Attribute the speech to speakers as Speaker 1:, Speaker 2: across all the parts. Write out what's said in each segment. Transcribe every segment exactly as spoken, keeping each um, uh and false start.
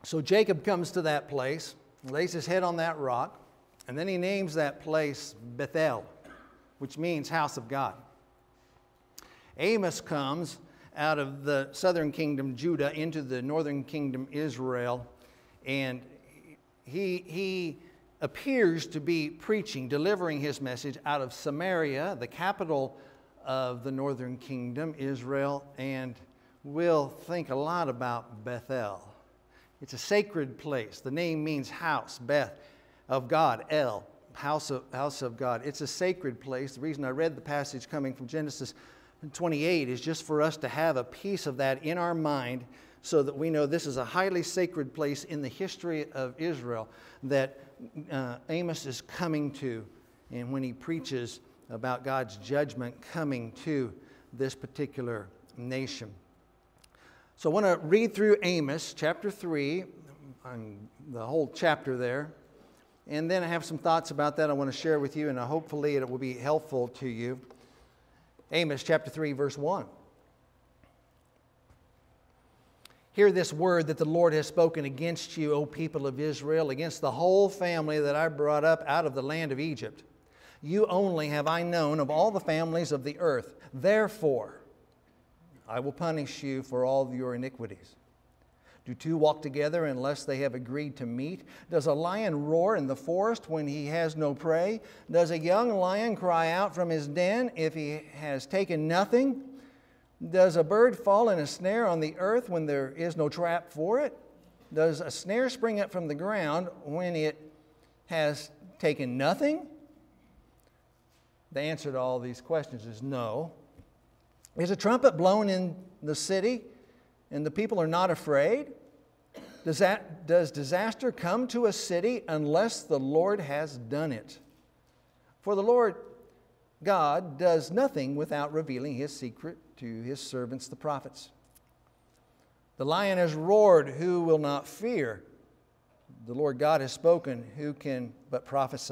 Speaker 1: So Jacob comes to that place, lays his head on that rock, and then he names that place Bethel, which means house of God. Amos comes out of the southern kingdom, Judah, into the northern kingdom, Israel, and he, he appears to be preaching, delivering his message out of Samaria, the capital of the northern kingdom, Israel, and we'll think a lot about Bethel. It's a sacred place. The name means house, Beth, of God, El, house of, house of God. It's a sacred place. The reason I read the passage coming from Genesis twenty-eight is just for us to have a piece of that in our mind so that we know this is a highly sacred place in the history of Israel that uh, Amos is coming to, and when he preaches about God's judgment coming to this particular nation. So I want to read through Amos chapter three, and the whole chapter there, and then I have some thoughts about that I want to share with you, and hopefully it will be helpful to you. Amos chapter three, verse one. Hear this word that the Lord has spoken against you, O people of Israel, against the whole family that I brought up out of the land of Egypt. You only have I known of all the families of the earth. Therefore, I will punish you for all of your iniquities. Do two walk together unless they have agreed to meet? Does a lion roar in the forest when he has no prey? Does a young lion cry out from his den if he has taken nothing? Does a bird fall in a snare on the earth when there is no trap for it? Does a snare spring up from the ground when it has taken nothing? The answer to all these questions is no. Is a trumpet blown in the city and the people are not afraid? Does that, does disaster come to a city unless the Lord has done it? For the Lord God does nothing without revealing his secret to his servants, the prophets. The lion has roared, who will not fear? The Lord God has spoken, who can but prophesy?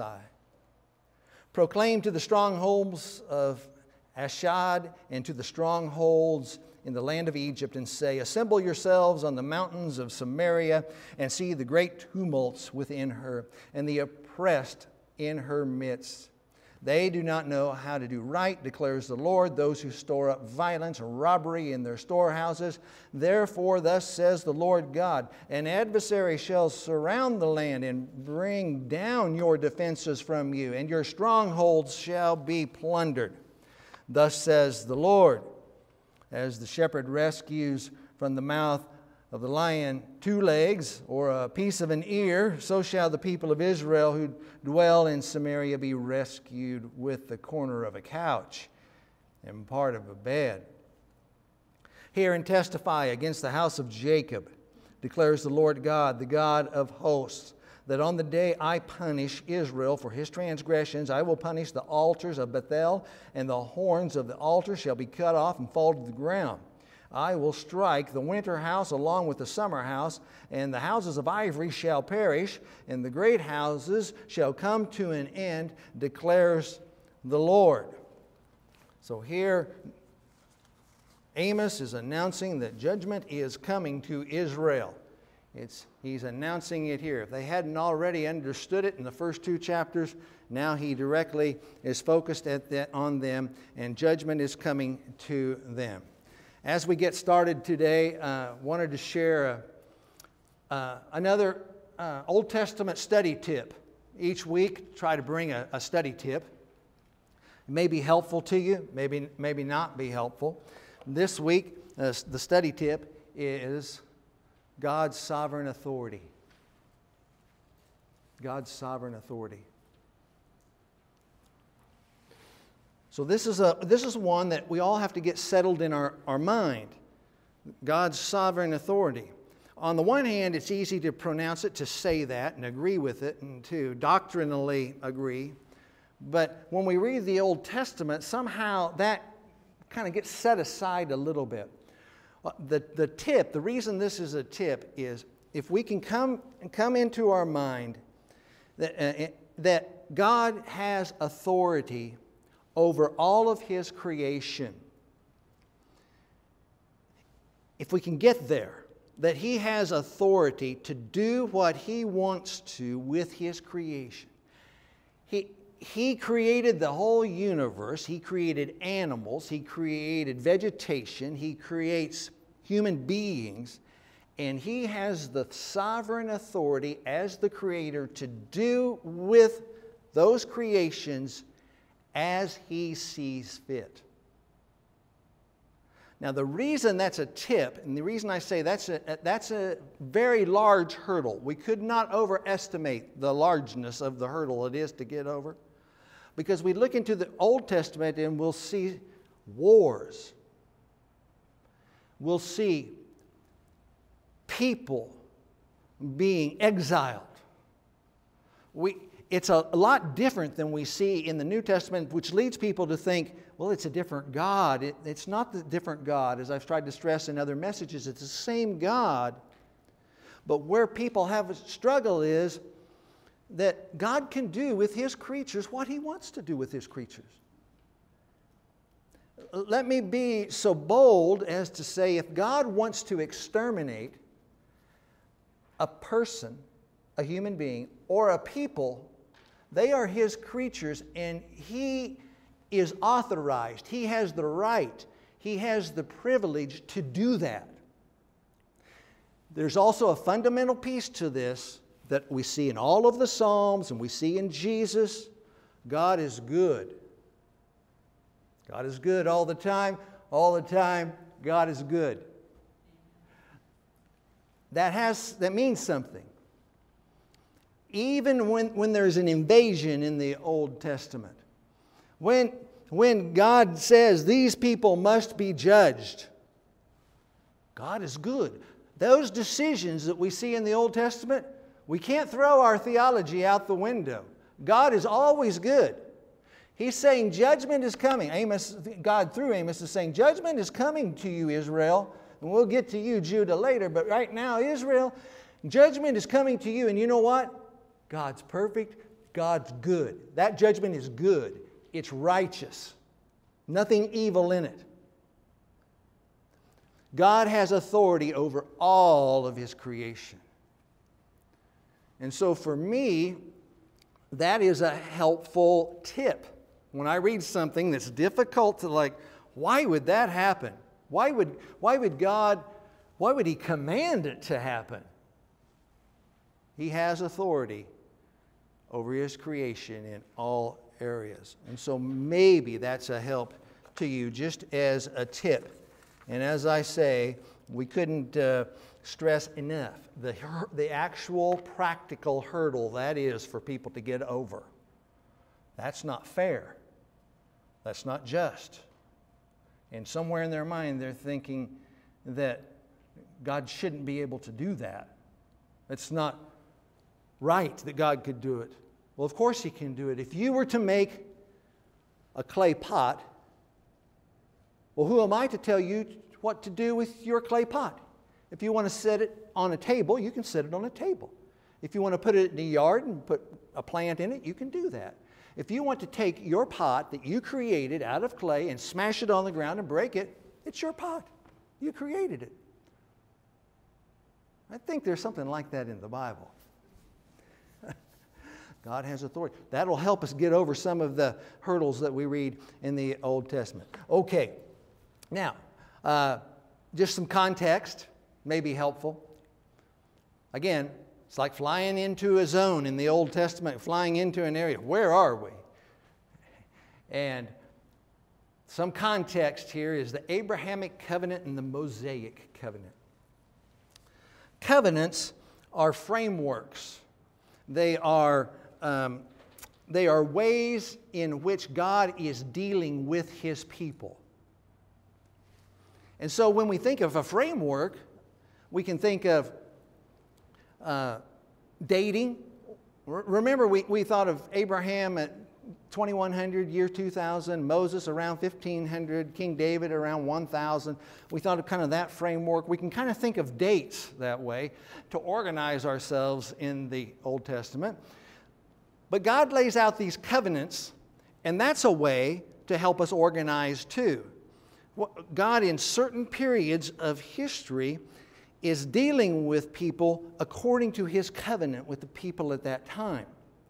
Speaker 1: Proclaim to the strongholds of Ashdod and to the strongholds in the land of Egypt, and say, assemble yourselves on the mountains of Samaria and see the great tumults within her and the oppressed in her midst. They do not know how to do right, declares the Lord, those who store up violence and robbery in their storehouses. Therefore, thus says the Lord God, an adversary shall surround the land and bring down your defenses from you, and your strongholds shall be plundered. Thus says the Lord, as the shepherd rescues from the mouth of the lion two legs or a piece of an ear, so shall the people of Israel who dwell in Samaria be rescued with the corner of a couch and part of a bed. Hear and testify against the house of Jacob, declares the Lord God, the God of hosts, that on the day I punish Israel for his transgressions, I will punish the altars of Bethel, and the horns of the altar shall be cut off and fall to the ground. I will strike the winter house along with the summer house, and the houses of ivory shall perish, and the great houses shall come to an end, declares the Lord. So here, Amos is announcing that judgment is coming to Israel. It's, he's announcing it here. If they hadn't already understood it in the first two chapters, now he directly is focused at that, on them, and judgment is coming to them. As we get started today, I uh, wanted to share a, uh, another uh, Old Testament study tip. Each week, try to bring a, a study tip. It may be helpful to you, maybe, maybe not be helpful. This week, uh, the study tip is God's sovereign authority. God's sovereign authority. So this is a this is one that we all have to get settled in our, our mind. God's sovereign authority. On the one hand, it's easy to pronounce it, to say that and agree with it, and to doctrinally agree. But when we read the Old Testament, somehow that kind of gets set aside a little bit. The, the tip, the reason this is a tip is if we can come, come into our mind that, uh, that God has authority over all of his creation. If we can get there, that He has authority to do what He wants to with His creation. He, he created the whole universe. He created animals. He created vegetation. He creates human beings. And He has the sovereign authority as the Creator to do with those creations as He sees fit. Now, the reason that's a tip, and the reason I say that's a, that's a very large hurdle, we could not overestimate the largeness of the hurdle it is to get over, because we look into the Old Testament and we'll see wars. We'll see people being exiled. We, it's a, a lot different than we see in the New Testament, which leads people to think, well, it's a different God. It, it's not the different God, as I've tried to stress in other messages. It's the same God. But where people have a struggle is that God can do with His creatures what He wants to do with His creatures. Let me be so bold as to say, if God wants to exterminate a person, a human being, or a people, they are His creatures, and He is authorized. He has the right. He has the privilege to do that. There's also a fundamental piece to this that we see in all of the Psalms and we see in Jesus. God is good. God is good all the time. All the time, God is good. That has, that means something. Even when, when there's an invasion in the Old Testament, when, when God says these people must be judged, God is good. Those decisions that we see in the Old Testament, we can't throw our theology out the window. God is always good. He's saying judgment is coming. Amos, God through Amos is saying judgment is coming to you, Israel. And we'll get to you, Judah, later. But right now, Israel, judgment is coming to you. And you know what? God's perfect. God's good. That judgment is good. It's righteous. Nothing evil in it. God has authority over all of His creation. And so for me, that is a helpful tip. When I read something that's difficult to like, why would that happen? Why would, why would God, why would He command it to happen? He has authority over His creation in all areas. And so maybe that's a help to you, just as a tip. And as I say, we couldn't uh, stress enough the, the actual practical hurdle that is for people to get over. That's not fair. That's not just. And somewhere in their mind, they're thinking that God shouldn't be able to do that. It's not right that God could do it. Well, of course He can do it. If you were to make a clay pot, well, who am I to tell you what to do with your clay pot? If you want to set it on a table, you can set it on a table. If you want to put it in the yard and put a plant in it, you can do that. If you want to take your pot that you created out of clay and smash it on the ground and break it, it's your pot. You created it. I think there's something like that in the Bible. God has authority. That'll help us get over some of the hurdles that we read in the Old Testament. Okay, now, uh, just some context may be helpful. Again, it's like flying into a zone in the Old Testament, flying into an area. Where are we? And some context here is the Abrahamic covenant and the Mosaic covenant. Covenants are frameworks. They are, um, they are ways in which God is dealing with His people. And so when we think of a framework, we can think of Uh, dating. R- remember, we, we thought of Abraham at twenty-one hundred, year two thousand, Moses around fifteen hundred, King David around one thousand. We thought of kind of that framework. We can kind of think of dates that way to organize ourselves in the Old Testament. But God lays out these covenants, and that's a way to help us organize too. God, in certain periods of history, is dealing with people according to His covenant with the people at that time.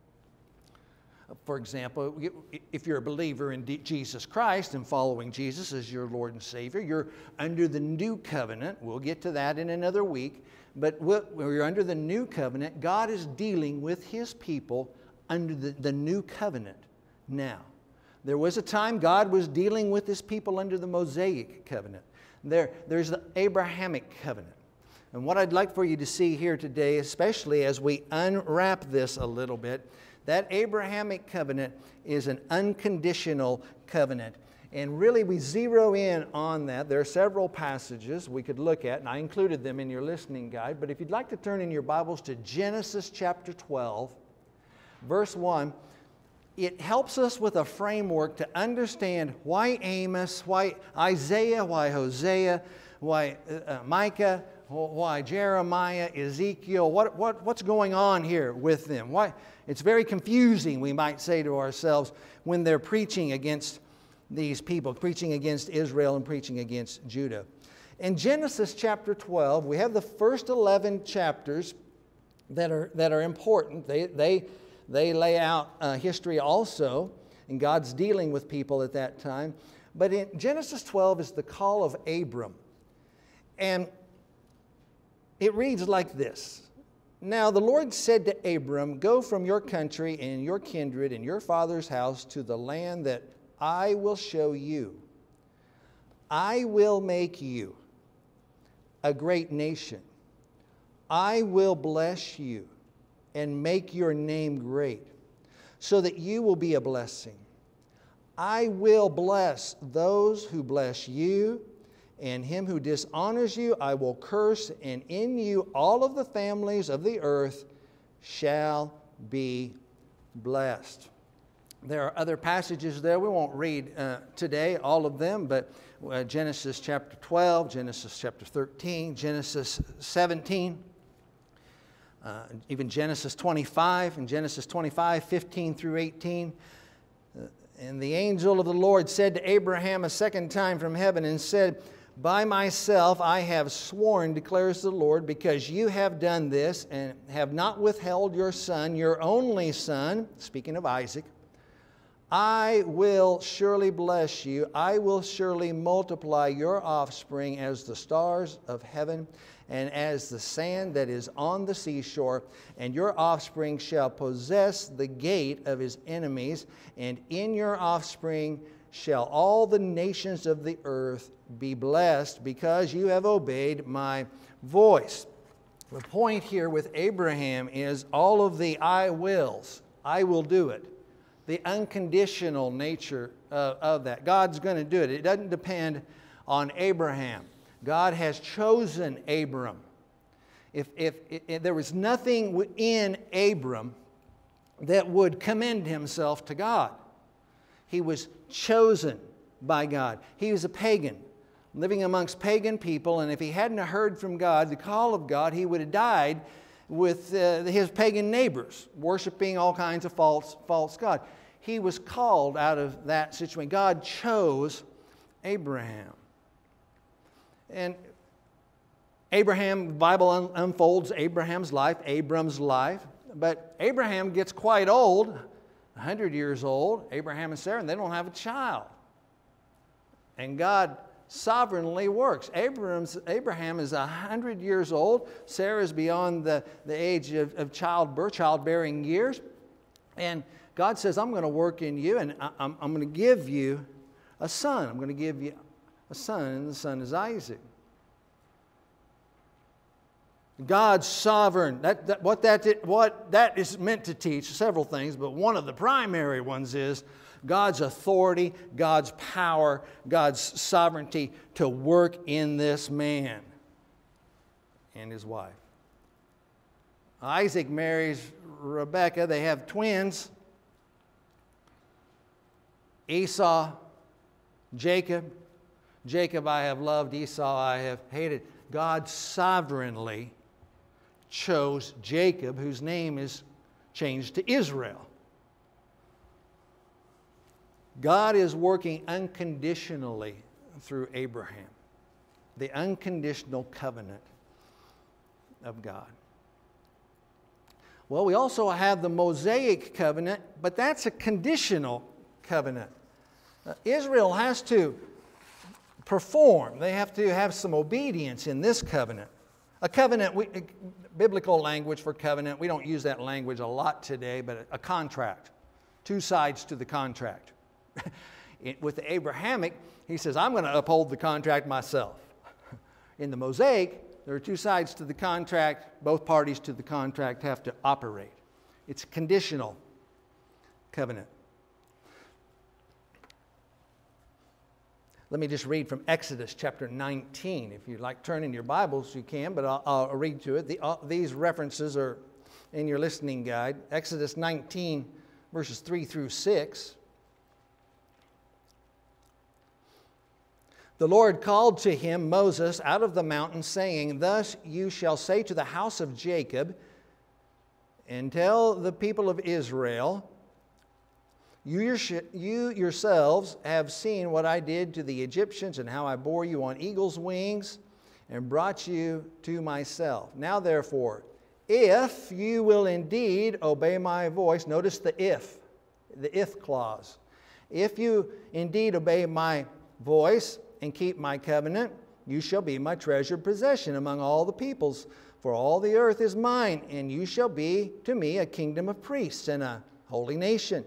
Speaker 1: For example, if you're a believer in Jesus Christ and following Jesus as your Lord and Savior, you're under the new covenant. We'll get to that in another week. But when you're under the new covenant, God is dealing with His people under the, the new covenant now. There was a time God was dealing with His people under the Mosaic covenant. There, there's the Abrahamic covenant. And what I'd like for you to see here today, especially as we unwrap this a little bit, that Abrahamic covenant is an unconditional covenant. And really we zero in on that. There are several passages we could look at, and I included them in your listening guide. But if you'd like to turn in your Bibles to Genesis chapter twelve, verse one, it helps us with a framework to understand why Amos, why Isaiah, why Hosea, why uh, Micah, why Jeremiah, Ezekiel, what, what, what's going on here with them? Why? It's very confusing, we might say to ourselves, when they're preaching against these people, preaching against Israel and preaching against Judah. In Genesis chapter twelve, we have the first eleven chapters that are, that are important. They, they, they lay out uh, history also, and God's dealing with people at that time. But in Genesis twelve is the call of Abram. And it reads like this. Now the Lord said to Abram, go from your country and your kindred and your father's house to the land that I will show you. I will make you a great nation. I will bless you and make your name great, so that you will be a blessing. I will bless those who bless you, and him who dishonors you I will curse, and in you all of the families of the earth shall be blessed. There are other passages there. We won't read uh, today all of them, but uh, Genesis chapter twelve, Genesis chapter thirteen, Genesis seventeen, uh, even Genesis twenty-five, and Genesis twenty-five, fifteen through eighteen. Uh, and the angel of the Lord said to Abraham a second time from heaven and said, by myself I have sworn, declares the Lord, because you have done this and have not withheld your son, your only son, speaking of Isaac, I will surely bless you. I will surely multiply your offspring as the stars of heaven and as the sand that is on the seashore. And your offspring shall possess the gate of his enemies, and in your offspring shall all the nations of the earth be blessed, because you have obeyed my voice. The point here with Abraham is all of the I wills. I will do it. The unconditional nature of, of that. God's going to do it. It doesn't depend on Abraham. God has chosen Abram. If, if, if there was nothing in Abram that would commend himself to God. He was chosen by God. He was a pagan, living amongst pagan people, and if he hadn't heard from God, the call of God, he would have died with uh, his pagan neighbors, worshiping all kinds of false, false gods. He was called out of that situation. God chose Abraham. And Abraham, the Bible un- unfolds Abraham's life, Abram's life, but Abraham gets quite old, one hundred years old, Abraham and Sarah, and they don't have a child. And God sovereignly works. Abraham's, Abraham is one hundred years old. Sarah is beyond the, the age of, of childbirth, childbearing years. And God says, I'm going to work in you, and I, I'm, I'm going to give you a son. I'm going to give you a son, and the son is Isaac. God's sovereign. That, that, what, that, what that is meant to teach, several things, but one of the primary ones is God's authority, God's power, God's sovereignty to work in this man and his wife. Isaac marries Rebekah. They have twins, Esau, Jacob. Jacob I have loved, Esau I have hated. God sovereignly chose Jacob, whose name is changed to Israel. God is working unconditionally through Abraham. The unconditional covenant. of God. Well, we also have the Mosaic covenant, but that's a conditional covenant. Uh, Israel has to perform. They have to have some obedience in this covenant. A covenant, we, biblical language for covenant, we don't use that language a lot today, but a, a contract. Two sides to the contract. it, with the Abrahamic, he says, I'm going to uphold the contract myself. In the Mosaic, there are two sides to the contract. Both parties to the contract have to operate. It's a conditional covenant. Let me just read from Exodus chapter nineteen. If you'd like to turn in your Bibles, you can, but I'll, I'll read to it. The, uh, these references are in your listening guide. Exodus nineteen, verses three through six. The Lord called to him Moses out of the mountain, saying, Thus you shall say to the house of Jacob, and tell the people of Israel, You, your, you yourselves have seen what I did to the Egyptians and how I bore you on eagle's wings and brought you to myself. Now therefore, if you will indeed obey my voice, notice the if, the if clause. If you indeed obey my voice and keep my covenant, you shall be my treasured possession among all the peoples, for all the earth is mine, and you shall be to me a kingdom of priests and a holy nation.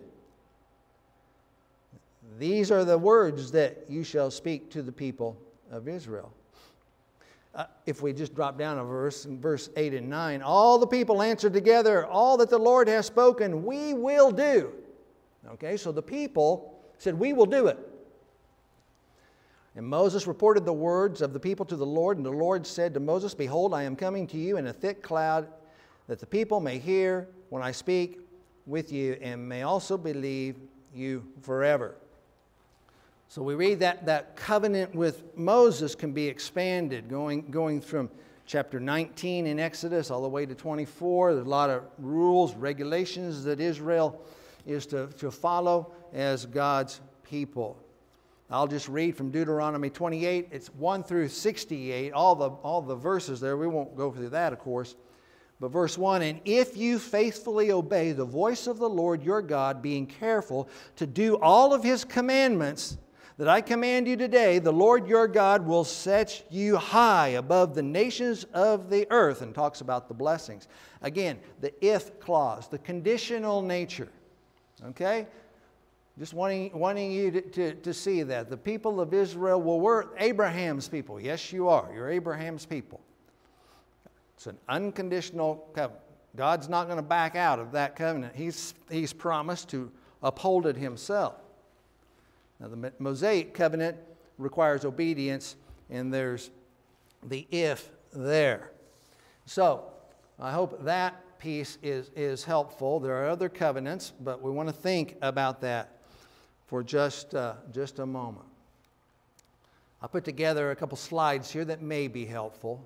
Speaker 1: These are the words that you shall speak to the people of Israel. Uh, if we just drop down a verse, in verse eight and nine, all the people answered together, all that the Lord has spoken, we will do. Okay, so the people said, we will do it. And Moses reported the words of the people to the Lord, and the Lord said to Moses, Behold, I am coming to you in a thick cloud, that the people may hear when I speak with you, and may also believe you forever. So we read that that covenant with Moses can be expanded, going, going from chapter nineteen in Exodus all the way to twenty-four. There's a lot of rules, regulations that Israel is to, to follow as God's people. I'll just read from Deuteronomy twenty-eight. It's one through sixty-eight, all the, all the verses there. We won't go through that, of course. But verse one, And if you faithfully obey the voice of the Lord your God, being careful to do all of His commandments that I command you today, the Lord your God will set you high above the nations of the earth, and talks about the blessings. Again, the if clause, the conditional nature. Okay? Just wanting, wanting you to, to, to see that. The people of Israel, well, we're Abraham's people. Yes, you are. You're Abraham's people. It's an unconditional covenant. God's not going to back out of that covenant. He's, he's promised to uphold it Himself. Now, the Mosaic covenant requires obedience, and there's the if there. So, I hope that piece is, is helpful. There are other covenants, but we want to think about that for just, uh, just a moment. I put together a couple slides here that may be helpful.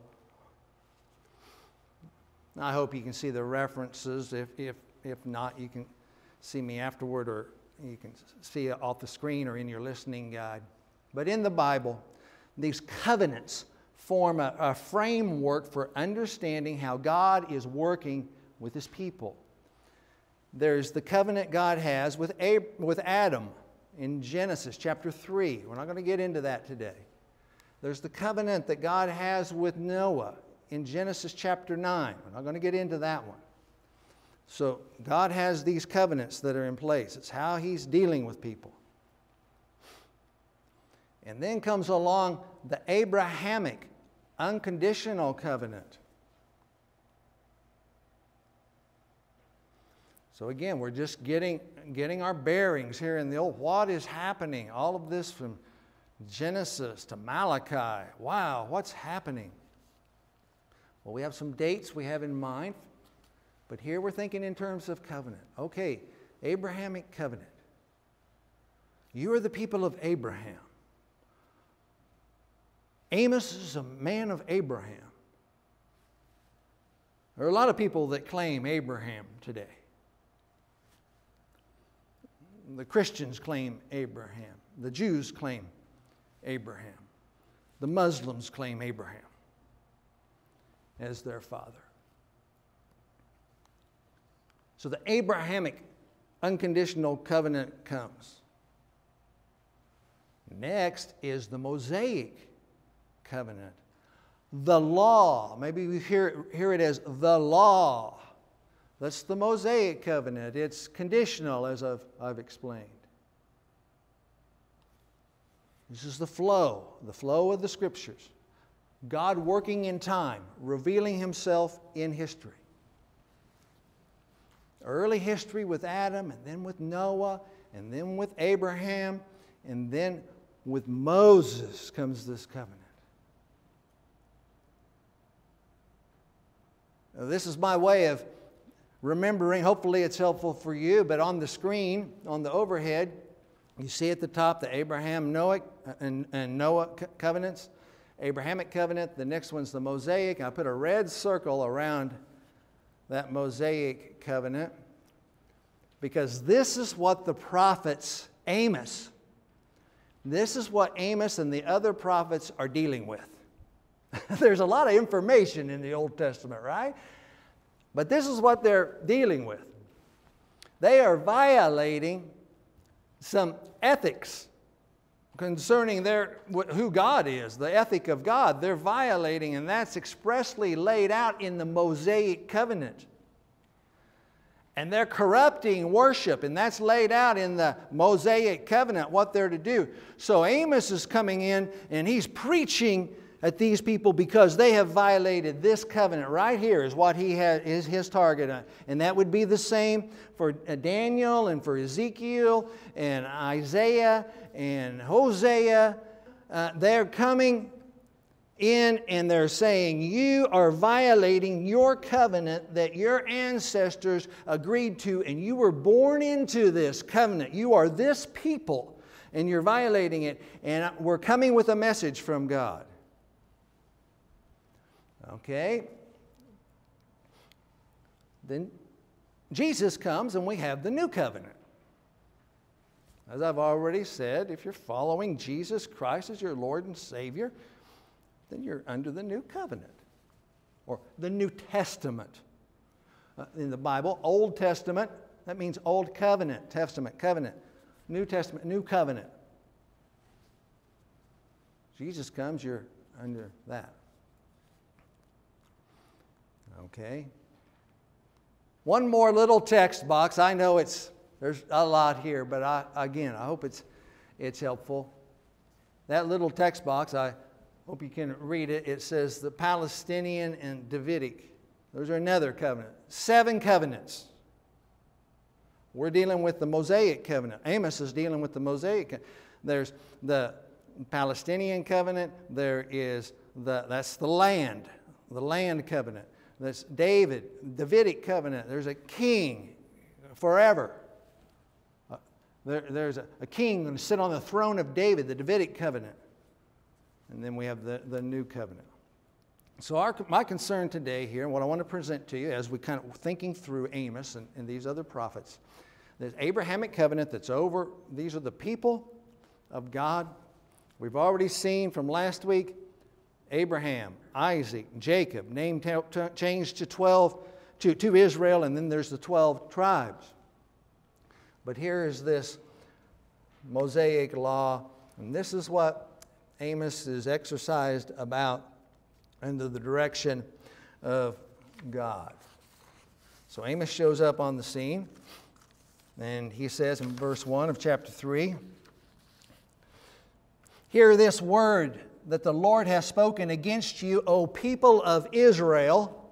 Speaker 1: I hope you can see the references. If, if, if not, you can see me afterward, or you can see it off the screen or in your listening guide. But in the Bible, these covenants form a, a framework for understanding how God is working with His people. There's the covenant God has with, Ab- with Adam in Genesis chapter three. We're not going to get into that today. There's the covenant that God has with Noah in Genesis chapter nine. We're not going to get into that one. So God has these covenants that are in place. It's how He's dealing with people. And then comes along the Abrahamic unconditional covenant. So again, we're just getting, getting our bearings here in the old. What is happening? All of this from Genesis to Malachi. Wow, what's happening? Well, we have some dates we have in mind. But here we're thinking in terms of covenant. Okay, Abrahamic covenant. You are the people of Abraham. Amos is a man of Abraham. There are a lot of people that claim Abraham today. The Christians claim Abraham. The Jews claim Abraham. The Muslims claim Abraham as their father. So the Abrahamic unconditional covenant comes. Next is the Mosaic covenant. The law. Maybe we hear, hear it as the law. That's the Mosaic covenant. It's conditional, as I've, I've explained. This is the flow, the flow of the Scriptures. God working in time, revealing Himself in history. Early history with Adam, and then with Noah, and then with Abraham, and then with Moses comes this covenant. Now, this is my way of remembering. Hopefully it's helpful for you, but on the screen, on the overhead, you see at the top the Abraham Noah and, and Noah covenants. Abrahamic covenant. The next one's the Mosaic. I put a red circle around that Mosaic covenant because this is what the prophets, Amos, this is what Amos and the other prophets are dealing with. There's a lot of information in the Old Testament, right? But this is what they're dealing with. They are violating some ethics concerning their, who God is, the ethic of God. They're violating, and that's expressly laid out in the Mosaic covenant. And they're corrupting worship, and that's laid out in the Mosaic covenant, what they're to do. So Amos is coming in, and he's preaching at these people because they have violated this covenant. Right here is what he has, is his target. And that would be the same for Daniel and for Ezekiel and Isaiah and Hosea. Uh, they're coming in and they're saying, you are violating your covenant that your ancestors agreed to, and you were born into this covenant. You are this people, and you're violating it. And we're coming with a message from God. Okay? Then Jesus comes and we have the new covenant. As I've already said, if you're following Jesus Christ as your Lord and Savior, then you're under the new covenant or the New Testament. Uh, in the Bible, Old Testament, that means Old Covenant, Testament, covenant. New Testament, New Covenant. Jesus comes, you're under that. Okay. One more little text box. I know it's there's a lot here, but I, again, I hope it's it's helpful. That little text box, I hope you can read it. It says the Palestinian and Davidic. Those are another covenant. Seven covenants. We're dealing with the Mosaic covenant. Amos is dealing with the Mosaic. There's the Palestinian covenant. There is the that's the land, the land covenant. That's David, Davidic covenant. There's a king forever. Uh, there, there's a, a king going to sit on the throne of David, the Davidic covenant. And then we have the, the new covenant. So our, my concern today here, and what I want to present to you as we kind of thinking through Amos and, and these other prophets, there's Abrahamic covenant that's over. These are the people of God. We've already seen from last week, Abraham, Isaac, Jacob, name t- t- changed to twelve, to, to Israel, and then there's the twelve tribes. But here is this Mosaic law, and this is what Amos is exercised about under the direction of God. So Amos shows up on the scene, and he says in verse one of chapter three, hear this word that the Lord has spoken against you, O people of Israel.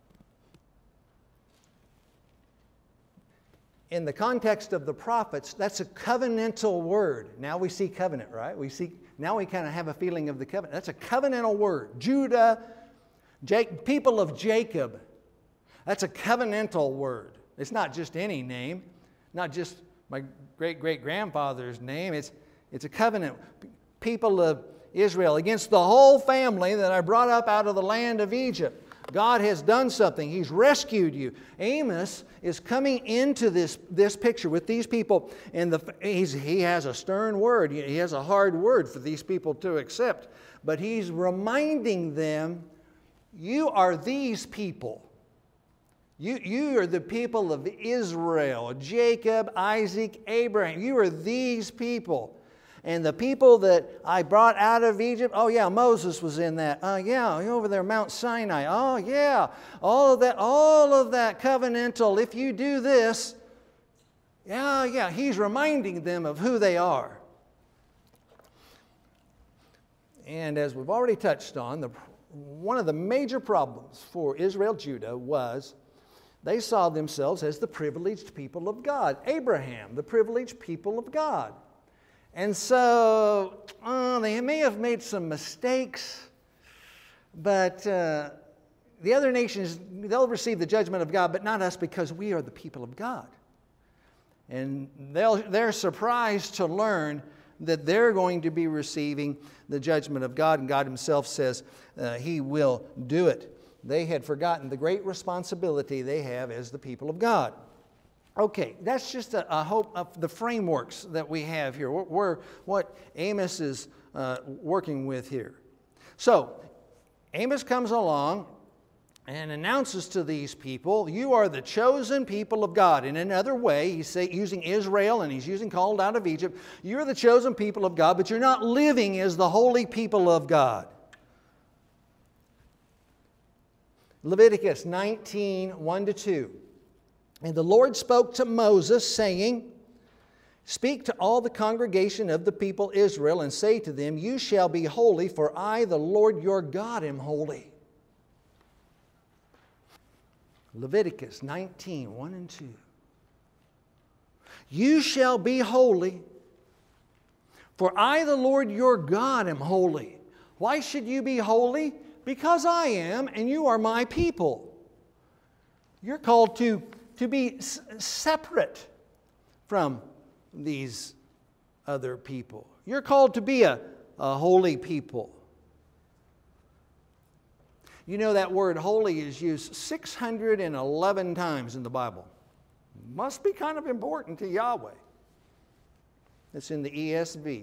Speaker 1: In the context of the prophets, that's a covenantal word. Now we see covenant, right? We see now we kind of have a feeling of the covenant. That's a covenantal word. Judah, Jake, people of Jacob. That's a covenantal word. It's not just any name, not just my great-great-grandfather's name. It's, it's a covenant. People of Israel, against the whole family that I brought up out of the land of Egypt. God has done something. He's rescued you. Amos is coming into this, this picture with these people, and the, he's, he has a stern word. He has a hard word for these people to accept. But he's reminding them, you are these people. You, you are the people of Israel, Jacob, Isaac, Abraham. You are these people. And the people that I brought out of Egypt, oh yeah, Moses was in that. Oh uh, yeah, over there, Mount Sinai. Oh yeah, all of that, all of that covenantal, if you do this, yeah, yeah, he's reminding them of who they are. And as we've already touched on, the, one of the major problems for Israel, Judah, was they saw themselves as the privileged people of God. Abraham, the privileged people of God. And so uh, they may have made some mistakes, but uh, the other nations, they'll receive the judgment of God, but not us, because we are the people of God. And they'll, they're surprised to learn that they're going to be receiving the judgment of God, and God Himself says uh, He will do it. They had forgotten the great responsibility they have as the people of God. Okay, that's just a, a hope of the frameworks that we have here. We're, we're what Amos is uh, working with here. So, Amos comes along and announces to these people, you are the chosen people of God. In another way, he's say, using Israel, and he's using called out of Egypt. You're the chosen people of God, but you're not living as the holy people of God. Leviticus nineteen, one to two. And the Lord spoke to Moses, saying, speak to all the congregation of the people Israel, and say to them, you shall be holy, for I, the Lord your God, am holy. Leviticus nineteen, one and two. You shall be holy, for I, the Lord your God, am holy. Why should you be holy? Because I am, and you are my people. You're called to to be s- separate from these other people. You're called to be a, a holy people. You know that word holy is used six hundred eleven times in the Bible. Must be kind of important to Yahweh. It's in the E S V.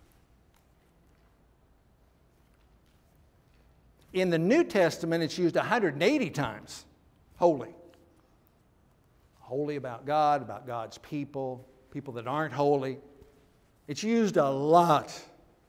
Speaker 1: In the New Testament, it's used one hundred eighty times. Holy. Holy about God, about God's people, people that aren't holy. It's used a lot.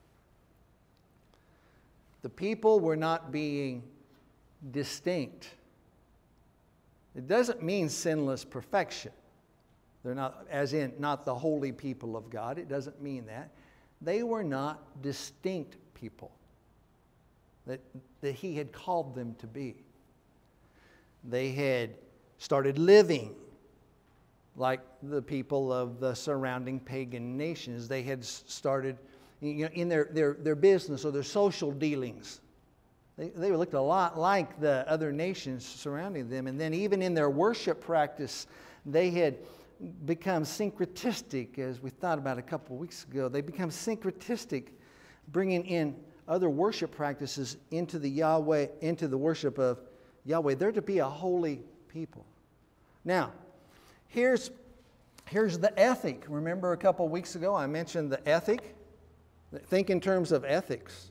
Speaker 1: The people were not being distinct. It doesn't mean sinless perfection. They're not, as in, not the holy people of God. It doesn't mean that. They were not distinct people that, that He had called them to be. They had started living like the people of the surrounding pagan nations. They had started, you know, in their, their, their business or their social dealings. They, they looked a lot like the other nations surrounding them. And then even in their worship practice, they had become syncretistic, as we thought about a couple of weeks ago. They become syncretistic, bringing in other worship practices into the Yahweh, into the worship of Yahweh. They're to be a holy people. Now, Here's, here's the ethic. Remember a couple of weeks ago I mentioned the ethic? Think in terms of ethics.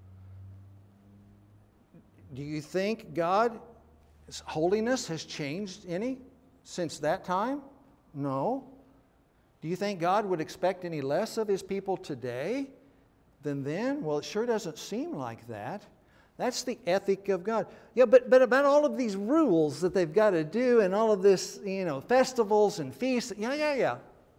Speaker 1: Do you think God's holiness has changed any since that time? No. Do you think God would expect any less of His people today than then? Well, it sure doesn't seem like that. That's the ethic of God. Yeah, but, but about all of these rules that they've got to do and all of this, you know, festivals and feasts. Yeah, yeah, yeah.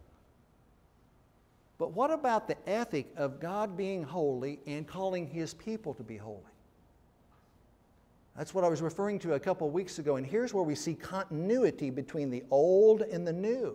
Speaker 1: But what about the ethic of God being holy and calling His people to be holy? That's what I was referring to a couple of weeks ago. And here's where we see continuity between the old and the new.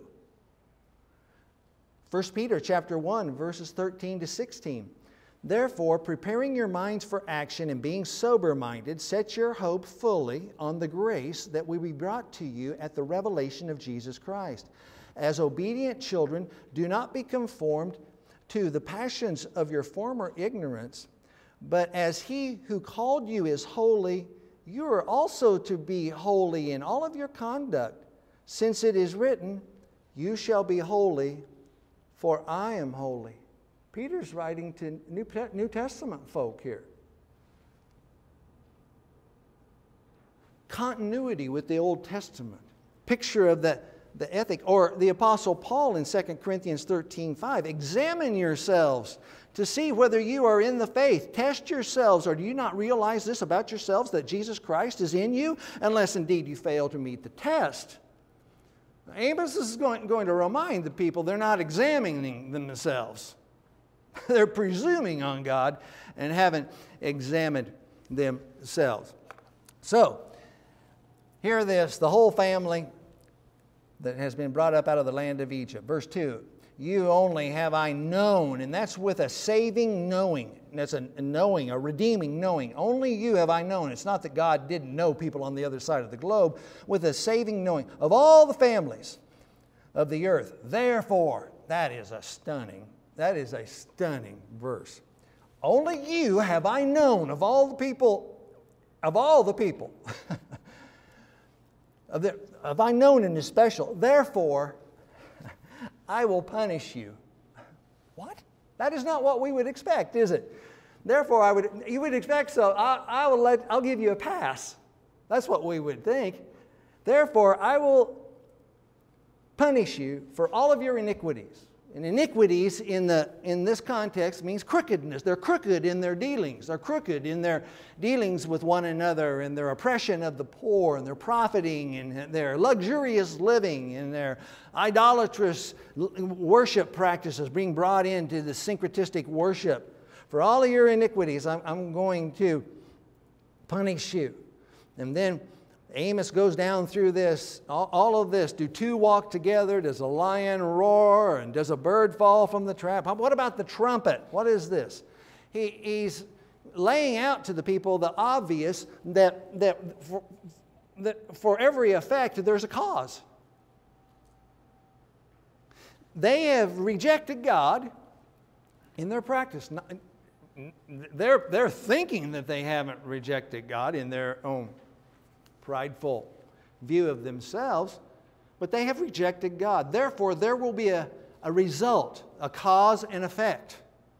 Speaker 1: First Peter chapter one, verses thirteen to sixteen. Therefore, preparing your minds for action and being sober-minded, set your hope fully on the grace that will be brought to you at the revelation of Jesus Christ. As obedient children, do not be conformed to the passions of your former ignorance, but as He who called you is holy, you are also to be holy in all of your conduct, since it is written, you shall be holy, for I am holy. Peter's writing to New, New Testament folk here. Continuity with the Old Testament. picture of the, the ethic. Or the Apostle Paul in Second Corinthians thirteen five, examine yourselves to see whether you are in the faith. Test yourselves, or do you not realize this about yourselves, that Jesus Christ is in you, unless indeed you fail to meet the test. Amos is going, going to remind the people they're not examining themselves. They're presuming on God and haven't examined themselves. So, hear this, the whole family that has been brought up out of the land of Egypt. Verse two, you only have I known, and that's with a saving knowing. That's a knowing, a redeeming knowing. Only you have I known. It's not that God didn't know people on the other side of the globe. With a saving knowing of all the families of the earth. Therefore, that is a stunning, that is a stunning verse. Only you have I known of all the people, of all the people. of the, have I known in especial. Therefore, I will punish you. What? That is not what we would expect, is it? Therefore, I would, you would expect so. I, I will let, I'll give you a pass. That's what we would think. Therefore, I will punish you for all of your iniquities. And iniquities in, the, in this context means crookedness. They're crooked in their dealings. They're crooked in their dealings with one another, and their oppression of the poor, and their profiting, and their luxurious living, and their idolatrous worship practices being brought into the syncretistic worship. For all of your iniquities, I'm, I'm going to punish you. And then Amos goes down through this, all, all of this. Do two walk together? Does a lion roar? And does a bird fall from the trap? What about the trumpet? What is this? He, he's laying out to the people the obvious that, that, for, that for every effect there's a cause. They have rejected God in their practice. They're, they're thinking that they haven't rejected God in their own prideful view of themselves, but they have rejected God. Therefore, there will be a, a result, a cause and effect.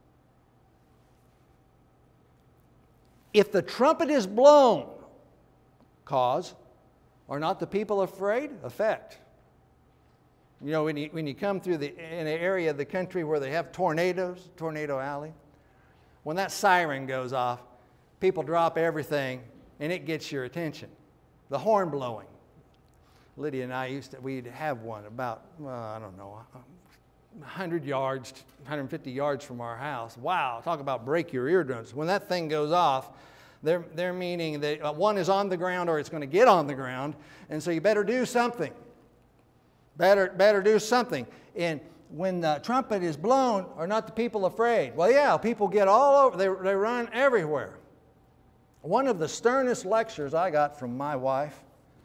Speaker 1: If the trumpet is blown, cause, are not the people afraid? Effect. You know, when you, when you come through the, in an area of the country where they have tornadoes, Tornado Alley, when that siren goes off, people drop everything and it gets your attention. The horn blowing. Lydia and I used to, we'd have one about, well, I don't know, one hundred yards, one hundred fifty yards from our house. Wow, talk about break your eardrums. When that thing goes off, they're, they're meaning that one is on the ground or it's going to get on the ground, and so you better do something. Better, better do something. And when the trumpet is blown, are not the people afraid? Well, yeah, people get all over, they, they run everywhere. One of the sternest lectures I got from my wife,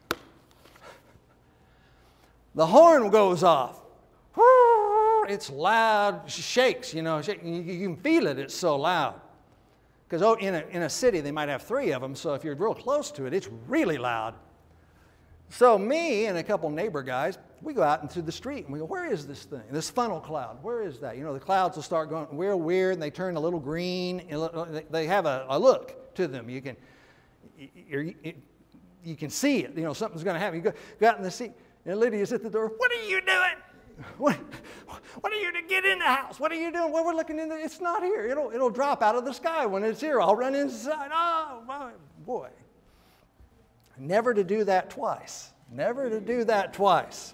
Speaker 1: the horn goes off. It's loud, shakes, you know, you can feel it, it's so loud. Because oh, in, a, in a city, they might have three of them, so if you're real close to it, it's really loud. So me and a couple neighbor guys, we go out into the street and we go, where is this thing? This funnel cloud, where is that? You know, the clouds will start going real weird and they turn a little green. And they have a, a look to them. You can, you're, you can see it. You know, something's going to happen. You go, go out in the seat and Lydia's at the door. What are you doing? What, what are you to get in the house? What are you doing? Well, we're looking in the, it's not here. It'll, it'll drop out of the sky when it's here. I'll run inside. Oh, my boy. Never to do that twice. Never to do that twice.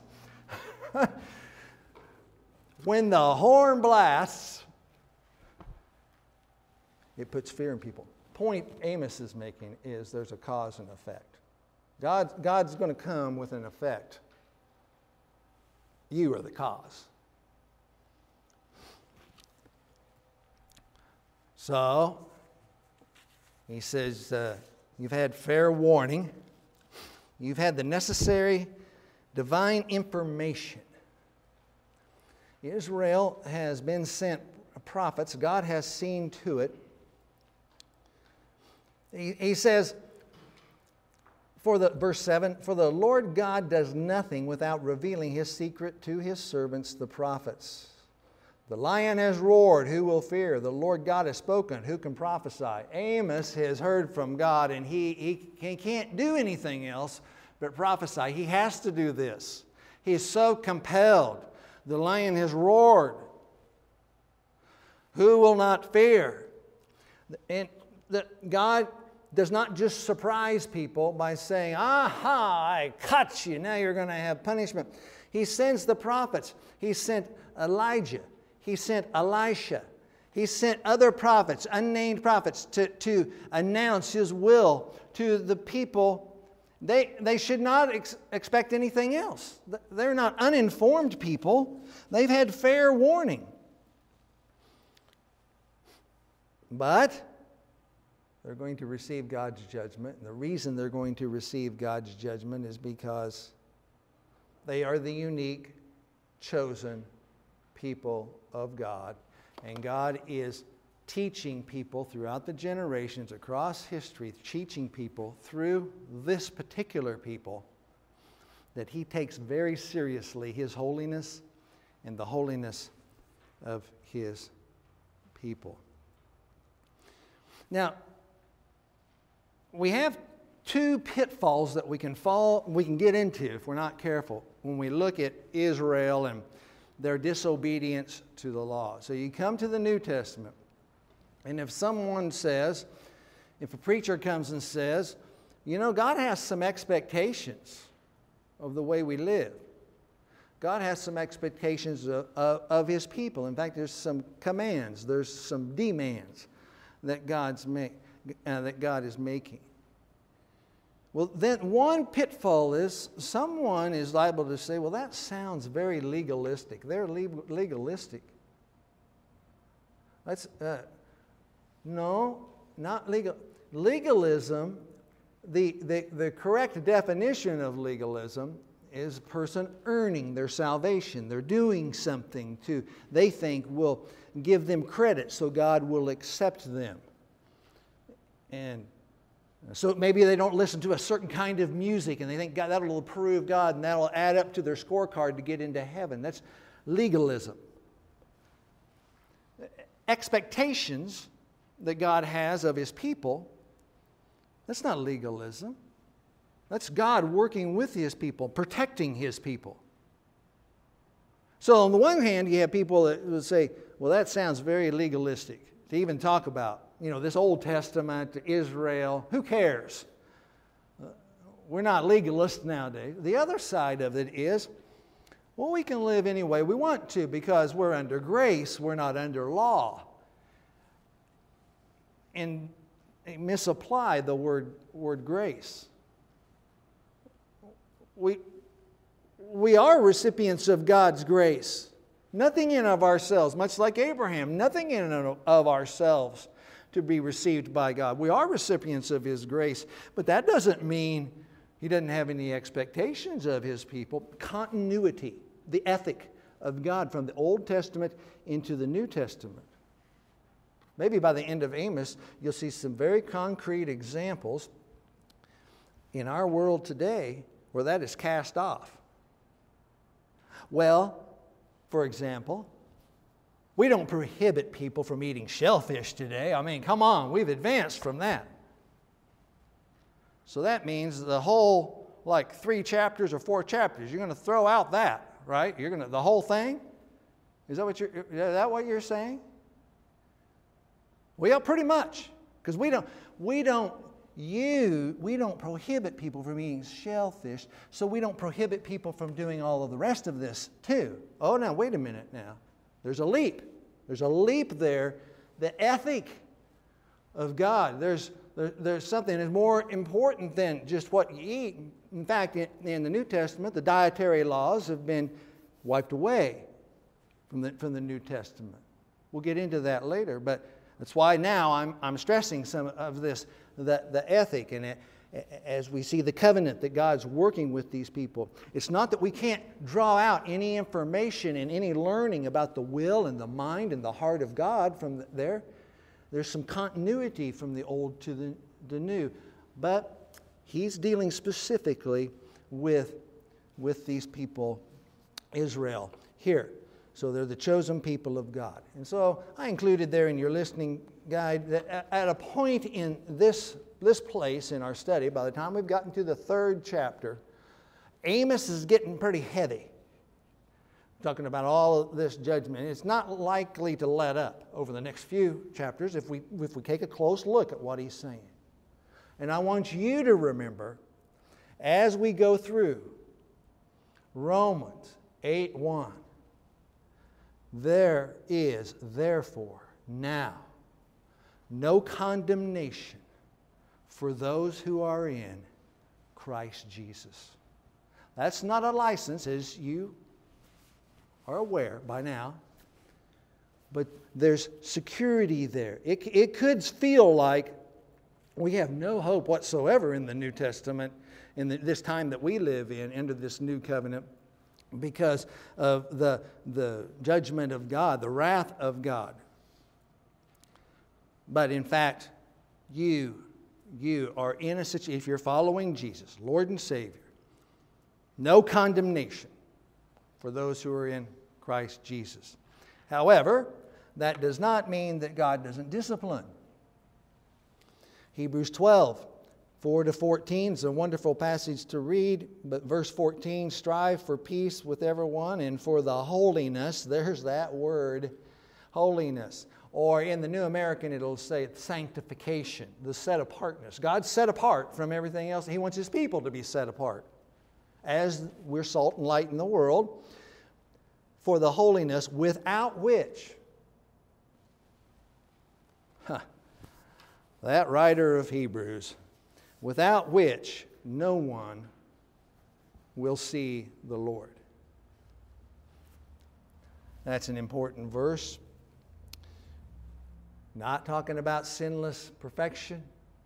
Speaker 1: When the horn blasts, it puts fear in people. Point Amos is making is there's a cause and effect. God, God's going to come with an effect. You are the cause. So, he says, uh, you've had fair warning. You've had the necessary divine information. Israel has been sent prophets. God has seen to it. He, he says, for the verse seven, for the Lord God does nothing without revealing his secret to his servants, the prophets. The lion has roared, who will fear? The Lord God has spoken, who can prophesy? Amos has heard from God, and he, he, he can't do anything else but prophesy. He has to do this. He is so compelled. The lion has roared. Who will not fear? And the, God does not just surprise people by saying, aha, I caught you, now you're going to have punishment. He sends the prophets. He sent Elijah. He sent Elisha. He sent other prophets, unnamed prophets, to, to announce His will to the people. They, they should not ex- expect anything else. They're not uninformed people. They've had fair warning. But they're going to receive God's judgment. And the reason they're going to receive God's judgment is because they are the unique, chosen people of God. And God is teaching people throughout the generations, across history, teaching people through this particular people that He takes very seriously His holiness and the holiness of His people. Now, we have two pitfalls that we can fall, we can get into if we're not careful when we look at Israel and their disobedience to the law. So you come to the New Testament, and if someone says, if a preacher comes and says, you know, God has some expectations of the way we live. God has some expectations of, of, of His people. In fact, there's some commands, there's some demands that God's make, uh, that God is making. Well, then one pitfall is someone is liable to say, well, that sounds very legalistic. They're le- legalistic. That's, uh, no, not legal. Legalism, the, the, the correct definition of legalism is a person earning their salvation. They're doing something to, they think, will give them credit so God will accept them. And so maybe they don't listen to a certain kind of music and they think God, that'll approve God and that'll add up to their scorecard to get into heaven. That's legalism. Expectations that God has of His people, that's not legalism. That's God working with His people, protecting His people. So on the one hand, you have people that would say, well, that sounds very legalistic to even talk about. You know, this Old Testament, Israel, who cares? Uh, we're not legalists nowadays. The other side of it is, well, we can live any way we want to because we're under grace, we're not under law. And they misapply the word, word grace. We, we are recipients of God's grace. Nothing in of ourselves, much like Abraham, nothing in of ourselves to be received by God. We are recipients of His grace, but that doesn't mean He doesn't have any expectations of His people. Continuity, the ethic of God from the Old Testament into the New Testament. Maybe by the end of Amos, you'll see some very concrete examples in our world today where that is cast off. Well, for example, we don't prohibit people from eating shellfish today. I mean, come on, we've advanced from that. So that means the whole, like three chapters or four chapters, you're going to throw out that, right? You're going to, the whole thing? Is that what you're, is that what you're saying? Well, pretty much, because we don't, we don't You, we don't prohibit people from eating shellfish, so we don't prohibit people from doing all of the rest of this too. Oh, now, wait a minute now. There's a leap. There's a leap there. The ethic of God. There's, there, there's something that's more important than just what you eat. In fact, in, in the New Testament, the dietary laws have been wiped away from the, from the New Testament. We'll get into that later, but that's why now I'm, I'm stressing some of this, the, the ethic, and it, as we see the covenant that God's working with these people. It's not that we can't draw out any information and any learning about the will and the mind and the heart of God from there. There's some continuity from the old to the, the new. But He's dealing specifically with, with these people, Israel, here. So they're the chosen people of God. And so I included there in your listening guide that at a point in this, this place in our study, by the time we've gotten to the third chapter Amos is getting pretty heavy, talking about all of this judgment. It's not likely to let up over the next few chapters if we, if we take a close look at what he's saying. And I want you to remember, as we go through Romans eight one, there is therefore now no condemnation for those who are in Christ Jesus. That's not a license, as you are aware by now, but there's security there. It, it could feel like we have no hope whatsoever in the New Testament, in the, this time that we live in, under this new covenant, because of the, the judgment of God, the wrath of God. But in fact, you, you are in a situation, if you're following Jesus, Lord and Savior, no condemnation for those who are in Christ Jesus. However, that does not mean that God doesn't discipline. Hebrews twelve, four to fourteen is a wonderful passage to read, but verse fourteen, strive for peace with everyone and for the holiness, there's that word, holiness. Or in the New American, it'll say sanctification, the set apartness. God's set apart from everything else. He wants His people to be set apart, as we're salt and light in the world, for the holiness without which, huh, that writer of Hebrews, without which no one will see the Lord. That's an important verse. Not talking about sinless perfection.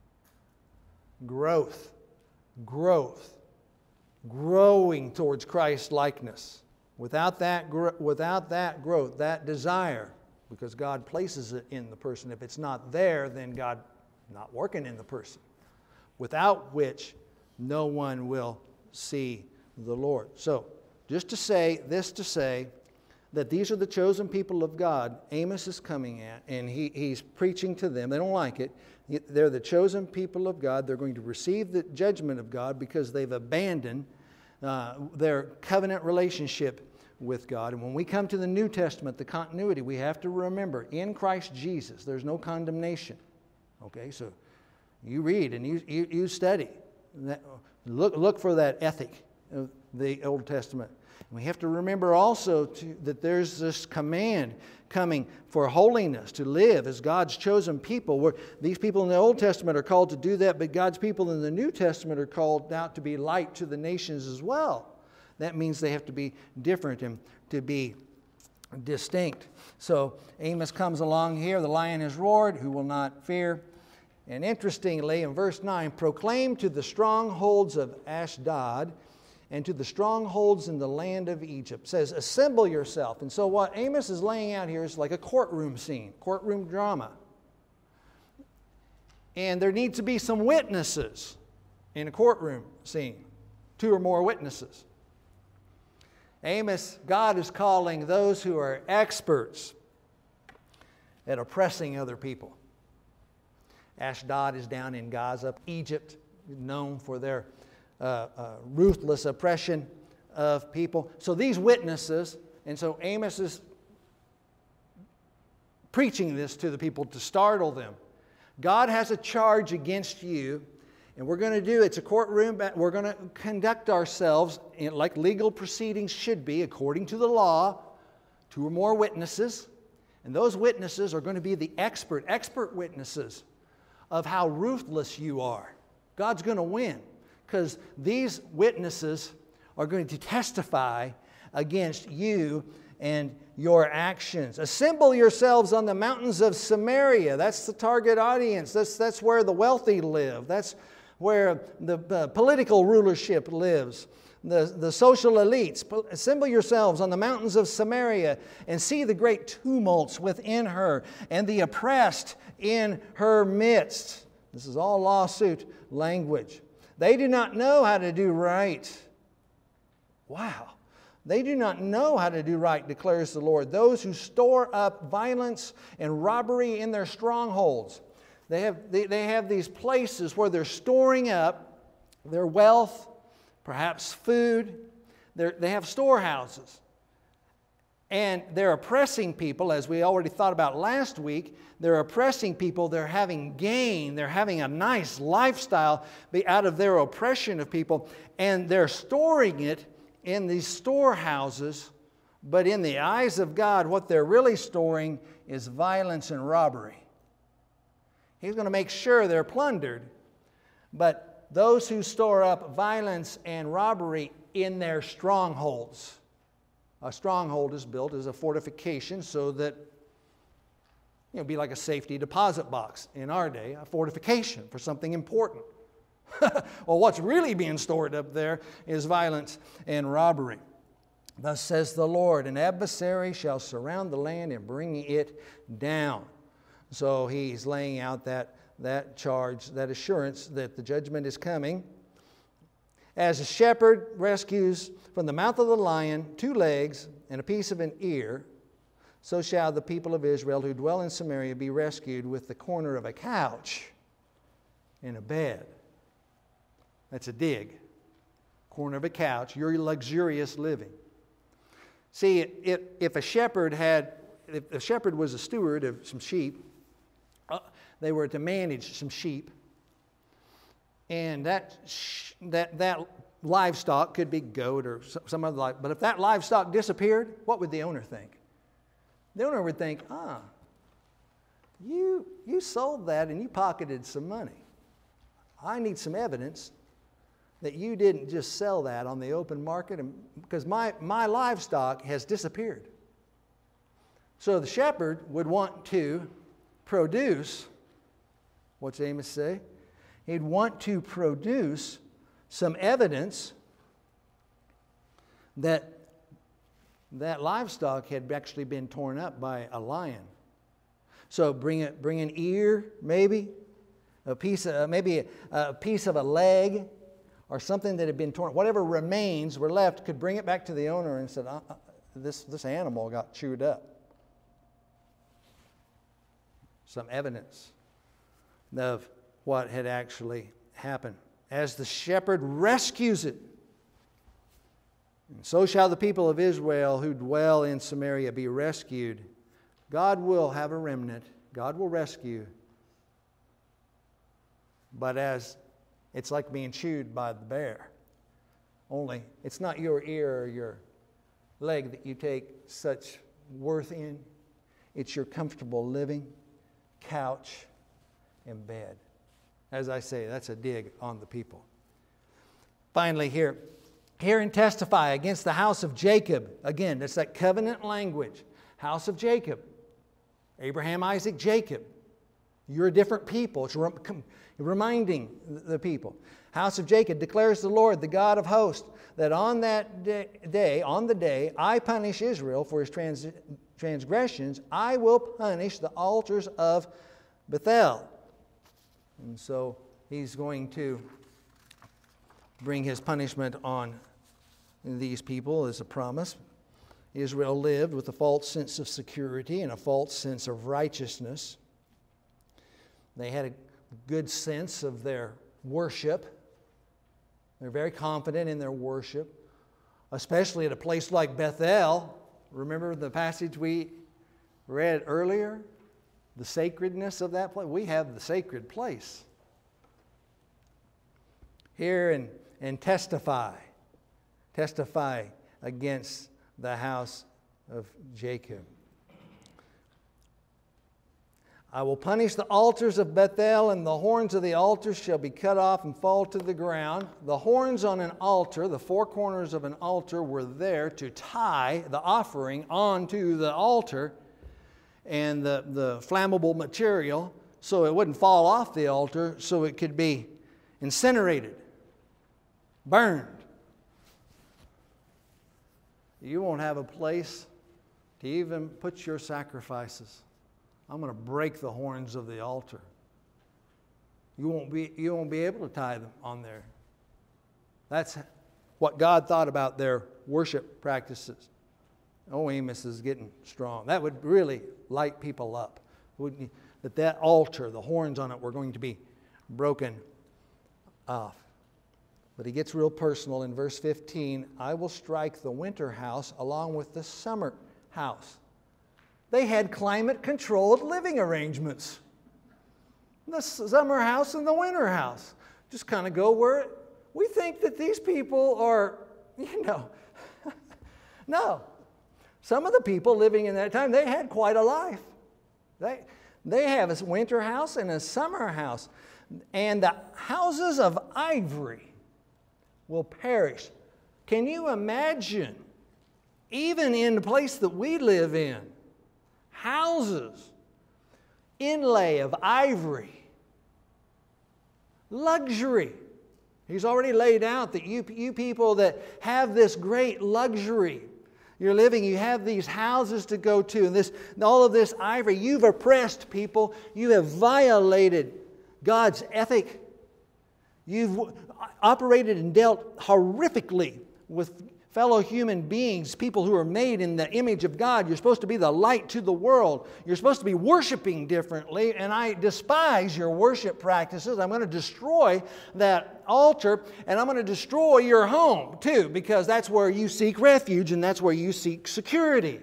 Speaker 1: Growth. Growth. Growing towards Christ's likeness. Without that, without that growth, that desire, because God places it in the person. If it's not there, then God not working in the person. Without which no one will see the Lord. So, just to say, this to say, that these are the chosen people of God, Amos is coming at, and he, he's preaching to them. They don't like it. They're the chosen people of God. They're going to receive the judgment of God because they've abandoned uh, their covenant relationship with God. And when we come to the New Testament, the continuity, we have to remember, in Christ Jesus, there's no condemnation. Okay, so you read and you, you, you study. That, look, look for that ethic of the Old Testament. We have to remember also to, that there's this command coming for holiness, to live as God's chosen people. Where these people in the Old Testament are called to do that, but God's people in the New Testament are called out to be light to the nations as well. That means they have to be different and to be distinct. So Amos comes along here, the lion has roared, who will not fear? And interestingly, in verse nine, proclaim to the strongholds of Ashdod and to the strongholds in the land of Egypt. It says, assemble yourself. And so what Amos is laying out here is like a courtroom scene, courtroom drama. And there needs to be some witnesses in a courtroom scene, two or more witnesses. Amos, God is calling those who are experts at oppressing other people. Ashdod is down in Gaza. Egypt, known for their uh, uh, ruthless oppression of people. So these witnesses, and so Amos is preaching this to the people to startle them. God has a charge against you, and we're going to do, it's a courtroom, we're going to conduct ourselves in, like legal proceedings should be, according to the law, two or more witnesses. And those witnesses are going to be the expert, expert witnesses of how ruthless you are. God's going to win, because these witnesses are going to testify against you and your actions. Assemble yourselves on the mountains of Samaria. That's the target audience. That's, that's where the wealthy live. That's where the uh, political rulership lives. The, the social elites. Assemble yourselves on the mountains of Samaria and see the great tumults within her and the oppressed in her midst. This is all lawsuit language. They do not know how to do right. Wow. They do not know how to do right, declares the Lord. Those who store up violence and robbery in their strongholds. They have, they, they have these places where they're storing up their wealth, perhaps food. They're, they have storehouses. And they're oppressing people, as we already thought about last week. They're oppressing people. They're having gain. They're having a nice lifestyle out of their oppression of people. And they're storing it in these storehouses. But in the eyes of God, what they're really storing is violence and robbery. He's going to make sure they're plundered. But those who store up violence and robbery in their strongholds. A stronghold is built as a fortification so that, you know, it'd be like a safety deposit box in our day, a fortification for something important. Well, what's really being stored up there is violence and robbery. Thus says the Lord, an adversary shall surround the land and bring it down. So he's laying out that, that charge, that assurance that the judgment is coming. As a shepherd rescues from the mouth of the lion two legs and a piece of an ear, so shall the people of Israel who dwell in Samaria be rescued with the corner of a couch and a bed. That's a dig. Corner of a couch, your luxurious living. See, if, if a shepherd had, if a shepherd was a steward of some sheep, uh, they were to manage some sheep. And that, that, that livestock could be goat or some other life. But if that livestock disappeared, what would the owner think? The owner would think, ah, you, you sold that and you pocketed some money. I need some evidence that you didn't just sell that on the open market, and, because my, my livestock has disappeared. So the shepherd would want to produce, what's Amos say? He'd want to produce some evidence that that livestock had actually been torn up by a lion. So bring a, bring an ear, maybe a piece of maybe a, a piece of a leg, or something that had been torn. Whatever remains were left, could bring it back to the owner and said, uh, uh, "This this animal got chewed up." Some evidence of what had actually happened. As the shepherd rescues it, and so shall the people of Israel who dwell in Samaria be rescued. God will have a remnant. God will rescue. But as it's like being chewed by the bear. Only it's not your ear or your leg that you take such worth in. It's your comfortable living, couch, and bed. As I say, that's a dig on the people. Finally here, hear and testify against the house of Jacob. Again, that's that covenant language. House of Jacob. Abraham, Isaac, Jacob. You're a different people. It's reminding the people. House of Jacob, declares the Lord, the God of hosts, that on that day, on the day I punish Israel for his trans- transgressions, I will punish the altars of Bethel. And so he's going to bring his punishment on these people as a promise. Israel lived with a false sense of security and a false sense of righteousness. They had a good sense of their worship. They're very confident in their worship, especially at a place like Bethel. Remember the passage we read earlier? The sacredness of that place. We have the sacred place. Hear and, and testify. Testify against the house of Jacob. I will punish the altars of Bethel, and the horns of the altars shall be cut off and fall to the ground. The horns on an altar, the four corners of an altar, were there to tie the offering onto the altar and the, the flammable material so it wouldn't fall off the altar, so it could be incinerated, burned. You won't have a place to even put your sacrifices. I'm going to break the horns of the altar. You won't be, you won't be able to tie them on there. That's what God thought about their worship practices. Oh, Amos is getting strong. That would really light people up. Wouldn't you? That that altar, the horns on it, were going to be broken off. But he gets real personal in verse fifteen. I will strike the winter house along with the summer house. They had climate-controlled living arrangements. The summer house and the winter house just kind of go where it, we think that these people are, you know, no. Some of the people living in that time, they had quite a life. They, they have a winter house and a summer house. And the houses of ivory will perish. Can you imagine, even in the place that we live in, houses, inlay of ivory, luxury. He's already laid out that you, you people that have this great luxury, you're living, you have these houses to go to, and this, all of this ivory, you've oppressed people, you have violated God's ethic. You've operated and dealt horrifically with fellow human beings, people who are made in the image of God. You're supposed to be the light to the world. You're supposed to be worshiping differently, and I despise your worship practices. I'm going to destroy that altar, and I'm going to destroy your home too, because that's where you seek refuge and that's where you seek security.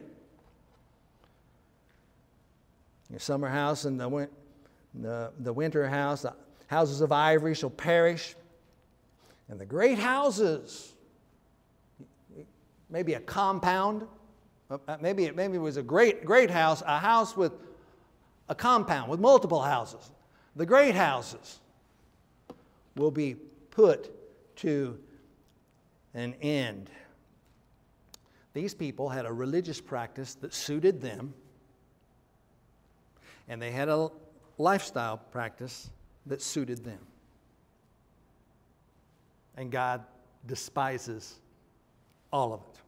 Speaker 1: Your summer house and the winter The, the winter house, the houses of ivory shall perish, and the great houses, maybe a compound, maybe it, maybe it was a great, great house, a house with a compound, with multiple houses. The great houses will be put to an end. These people had a religious practice that suited them, and they had a lifestyle practice that suited them. And God despises all of it.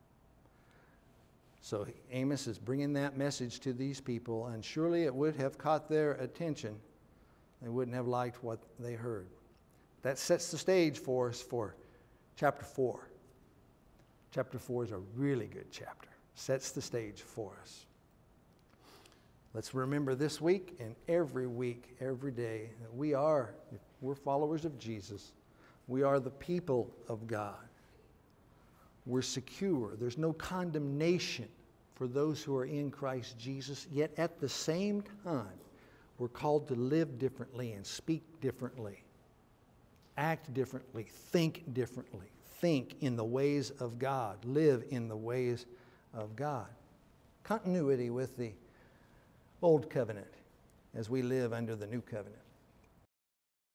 Speaker 1: So Amos is bringing that message to these people, and surely it would have caught their attention. They wouldn't have liked what they heard. That sets the stage for us for chapter four. Chapter four is a really good chapter. Sets the stage for us. Let's remember this week and every week, every day, that we are, if we're followers of Jesus, we are the people of God. We're secure. There's no condemnation for those who are in Christ Jesus. Yet at the same time, we're called to live differently and speak differently, act differently, think differently, think in the ways of God, live in the ways of God. Continuity with the Old Covenant as we live under the New Covenant.